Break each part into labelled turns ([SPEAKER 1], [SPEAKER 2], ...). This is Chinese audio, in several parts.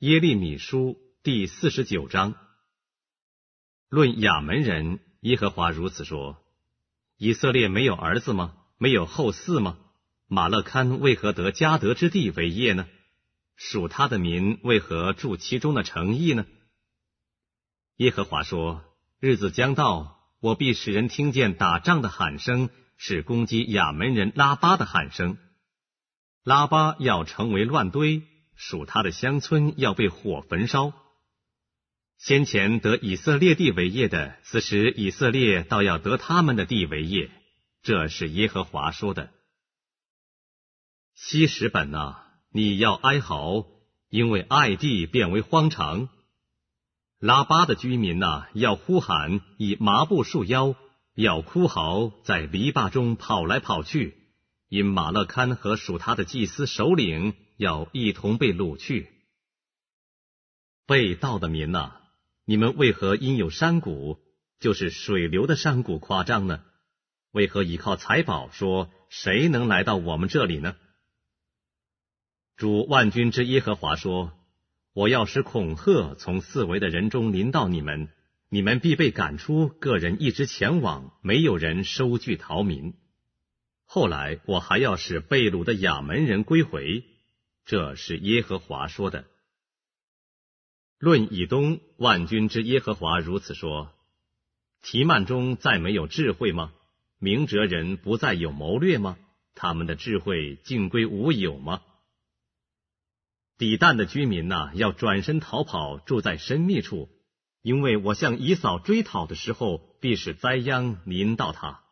[SPEAKER 1] 耶利米书第49章。论亚门人，耶和华如此说：以色列没有儿子吗？没有后嗣吗？马勒堪为何得迦得之地为业呢？属他的民为何住其中的城邑呢？耶和华说：日子将到，我必使人听见打仗的喊声，是攻击亚门人拉巴的喊声。拉巴要成为乱堆，属他的乡村要被火焚烧。先前得以色列地为业的，此时以色列倒要得他们的地为业，这是耶和华说的。希实本啊，你要哀嚎，因为爱地变为荒场。拉巴的居民啊，要呼喊，以麻布束腰，要哭嚎，在篱笆中跑来跑去，因马勒堪和属他的祭司首领要一同被掳去。被盗的民啊，你们为何因有山谷，就是水流的山谷夸张呢？为何倚靠财宝，说谁能来到我们这里呢？主万军之耶和华说：我要使恐吓从四围的人中临到你们，你们必被赶出，个人一直前往，没有人收据逃民。后来我还要使被掳的亚门人归回，这是耶和华说的。论以东，万军之耶和华如此说：提曼中再没有智慧吗？明哲人不再有谋略吗？他们的智慧尽归无有吗？底但的居民啊，要转身逃跑，住在深密处，因为我向以扫追讨的时候，必使灾殃临到他。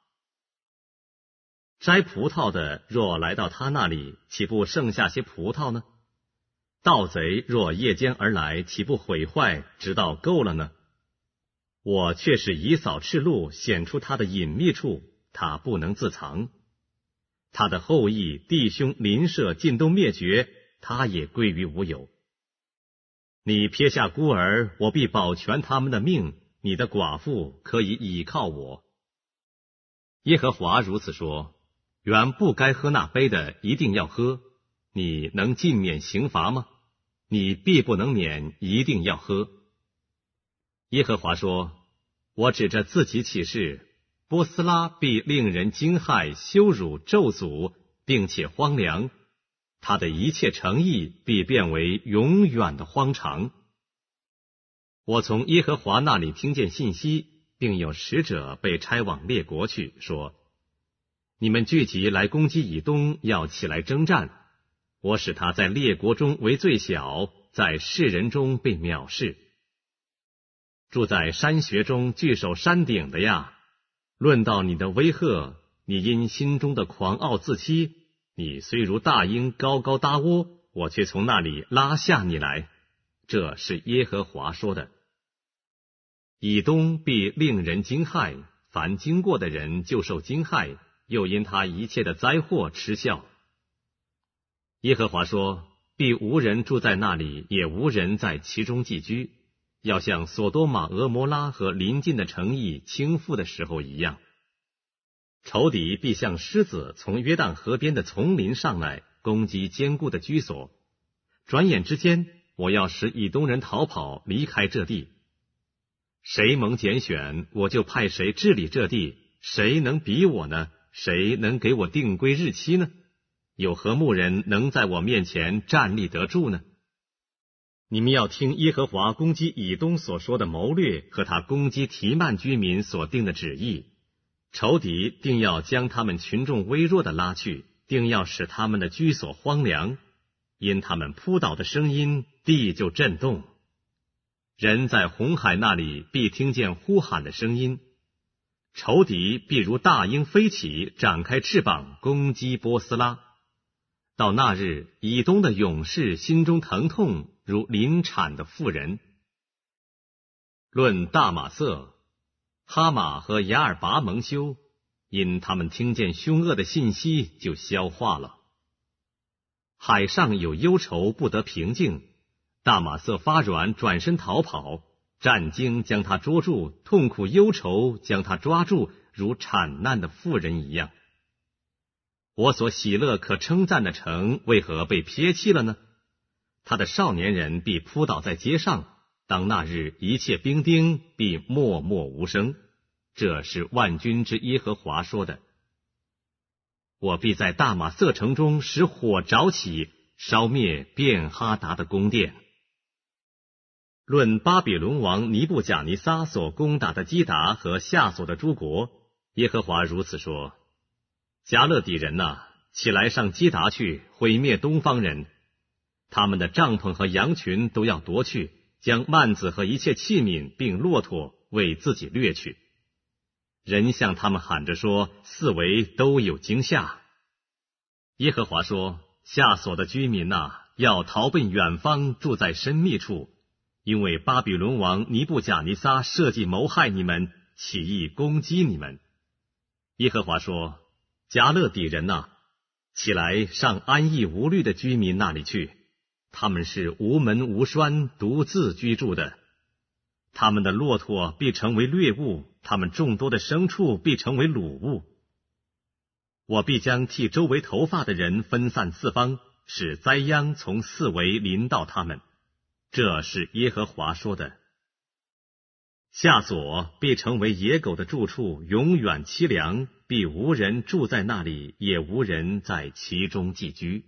[SPEAKER 1] 摘葡萄的若来到他那里，岂不剩下些葡萄呢？盗贼若夜间而来，岂不毁坏，直到够了呢？我却使以扫赤露，显出他的隐秘处，他不能自藏。他的后裔弟兄邻舍尽都灭绝，他也归于无有。你撇下孤儿，我必保全他们的命，你的寡妇可以倚靠我。耶和华如此说：原不该喝那杯的，一定要喝。你能尽免刑罚吗？你必不能免，一定要喝。耶和华说：我指着自己起誓，波斯拉必令人惊骇、羞辱、咒诅，并且荒凉，他的一切诚意必变为永远的荒场。我从耶和华那里听见信息，并有使者被差往列国去，说：你们聚集来攻击以东，要起来征战。我使他在列国中为最小，在世人中被藐视。住在山穴中据守山顶的呀，论到你的威吓，你因心中的狂傲自欺，你虽如大鹰高高搭窝，我却从那里拉下你来。这是耶和华说的。以东必令人惊骇，凡经过的人就受惊骇，又因他一切的灾祸嗤笑。耶和华说：必无人住在那里，也无人在其中寄居，要像所多玛、俄摩拉和邻近的城邑倾覆的时候一样。仇敌必像狮子从约旦河边的丛林上来，攻击坚固的居所。转眼之间，我要使以东人逃跑，离开这地。谁蒙拣选，我就派谁治理这地。谁能比我呢？谁能给我定规日期呢？有何牧人能在我面前站立得住呢？你们要听耶和华攻击以东所说的谋略，和他攻击提曼居民所定的旨意。仇敌定要将他们群众微弱的拉去，定要使他们的居所荒凉，因他们扑倒的声音，地就震动。人在红海那里必听见呼喊的声音，仇敌必如大鹰飞起，展开翅膀攻击波斯拉。到那日，以东的勇士心中疼痛，如临产的妇人。论大马色，哈马和雅尔拔蒙羞，因他们听见凶恶的信息，就消化了。海上有忧愁不得平静，大马色发软，转身逃跑，战惊将他捉住，痛苦忧愁将他抓住，如产难的妇人一样。我所喜乐可称赞的城，为何被撇弃了呢？ 他的少年人必扑倒在街上，当那日一切兵丁必默默无声。这是万军之耶和华说的。我必在大马色城中使火着起，烧灭便哈达的宫殿。论巴比伦王尼布甲尼撒所攻打的基达和夏所的诸国，耶和华如此说：迦勒底人哪，起来上基达去，毁灭东方人。他们的帐篷和羊群都要夺去，将幔子和一切器皿并骆驼为自己掠去。人向他们喊着说，四围都有惊吓。耶和华说：夏所的居民哪，要逃奔远方，住在深密处，因为巴比伦王尼布甲尼撒设计谋害你们，起意攻击你们。耶和华说：迦勒底人哪，起来上安逸无虑的居民那里去，他们是无门无栓，独自居住的。他们的骆驼必成为掠物，他们众多的牲畜必成为掳物。我必将剃周围头发的人分散四方，使灾殃从四围临到他们。这是耶和华说的。夏所必成为野狗的住处，永远凄凉，必无人住在那里，也无人在其中寄居。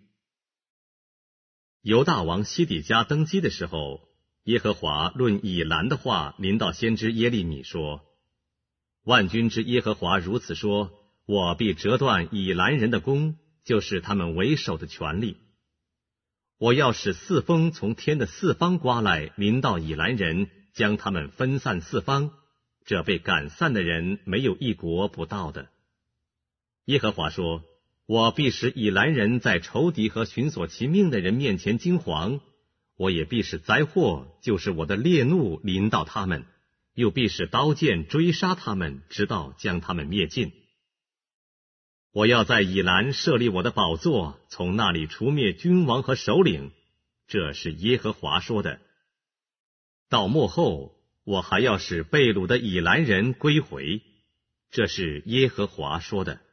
[SPEAKER 1] 犹大王西底家登基的时候，耶和华论以兰的话临到先知耶利米说：万军之耶和华如此说，我必折断以兰人的弓，就是他们为首的权力。我要使四风从天的四方刮来，临到以兰人，将他们分散四方，这被赶散的人没有一国不到的。耶和华说：我必使以兰人在仇敌和寻索其命的人面前惊惶，我也必使灾祸，就是我的烈怒临到他们，又必使刀剑追杀他们，直到将他们灭尽。我要在以兰设立我的宝座，从那里除灭君王和首领。这是耶和华说的。到末后，我还要使被掳的以兰人归回。这是耶和华说的。